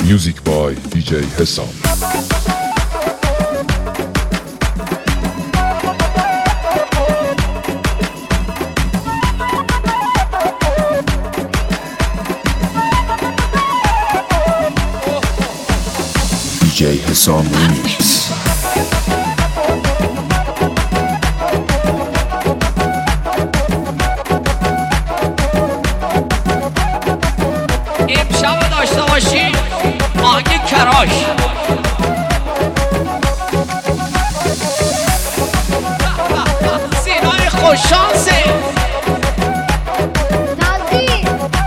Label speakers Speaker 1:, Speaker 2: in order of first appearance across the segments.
Speaker 1: Music by DJ Hesam. DJ Hesam Remix.
Speaker 2: امشب داشته باشی آهنگ کراش سینای خوششانسه
Speaker 3: نازی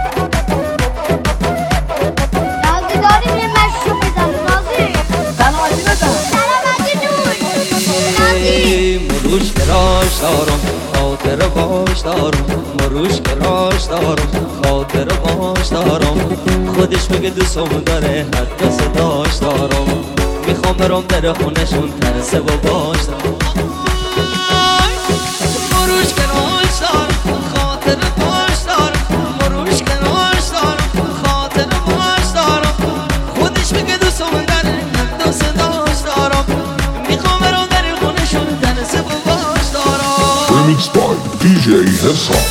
Speaker 3: داریم یه مشروب بزنیم نازی
Speaker 2: سلامتی بزن
Speaker 3: سلامتی جون نازی
Speaker 2: مروش کراش دارم خاطر باش دارم مروش کراش دارم خاطر باش دارم خودش میگه دوستم داره حتی صداش دارم میخوام برام در خونشون ترسه و باش دارم مروش کراش دارم خاطر باش دارم مروش کراش دارم خاطر باش دارم خودش میگه دوستم داره حتی صداش دارم میخوام برام در خونشون ترسه و باش دارم
Speaker 1: Remix by DJ Hesam.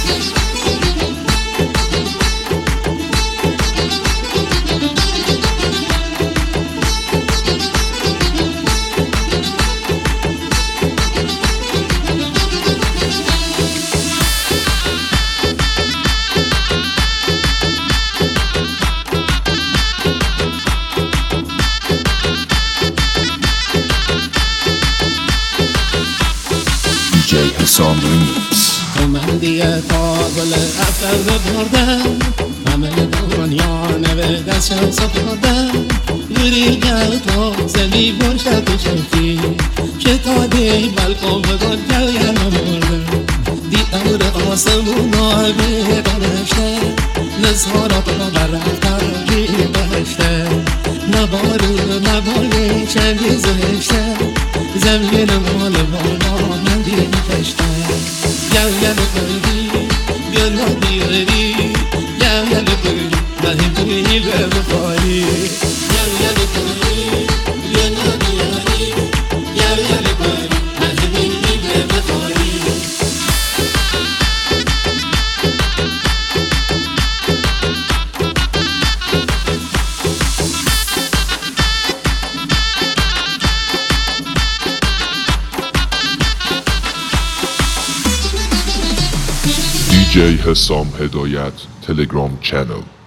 Speaker 1: DJ Hesam Remix.
Speaker 4: من دیگه تا گل افتر بردم همه دنیا نوه دستم سپردم یوری گل تو زلی برشت و شفتی که تا دی بلکن بگل گلیم بردم دی امر آسمون آبی برشته نزهارا برفتر جی برشته نباری چندی زهشته زمین مال بالا من دی کشته گل بردی گل بیاری گل بردی من توی به بخاری گل بردی گل بیاری گل بردی من توی به بخاری
Speaker 1: DJ Hesam Hedayat Telegram channel.